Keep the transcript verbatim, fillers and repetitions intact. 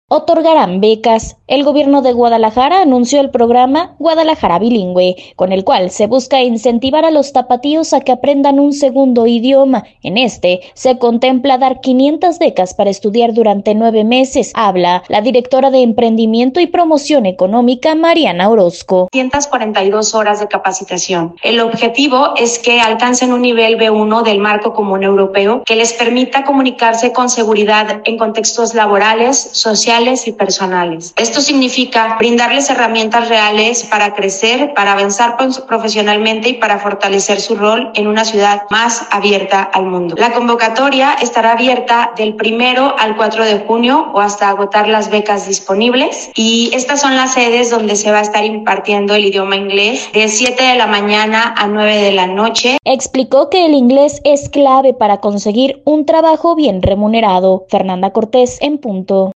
otorgarán becas. El gobierno de Guadalajara anunció el programa Guadalajara Bilingüe, con el cual se busca incentivar a los tapatíos a que aprendan un segundo idioma. En este, se contempla dar quinientas becas para estudiar durante nueve meses. Habla la directora de Emprendimiento y Promoción Económica, Mariana Orozco. doscientas cuarenta y dos horas de capacitación. El objetivo es que alcancen un nivel B uno del marco común europeo que les permita comunicarse con seguridad en contextos laborales, sociales y personales. Esto significa brindarles herramientas reales para crecer, para avanzar profesionalmente y para fortalecer su rol en una ciudad más abierta al mundo. La convocatoria estará abierta del primero al cuatro de junio o hasta agotar las becas disponibles, y estas son las sedes donde se va a estar impartiendo el idioma inglés de siete de la mañana a nueve de la noche. Explicó que el inglés es clave para conseguir un trabajo bien remunerado. Fernanda Cortés, en punto.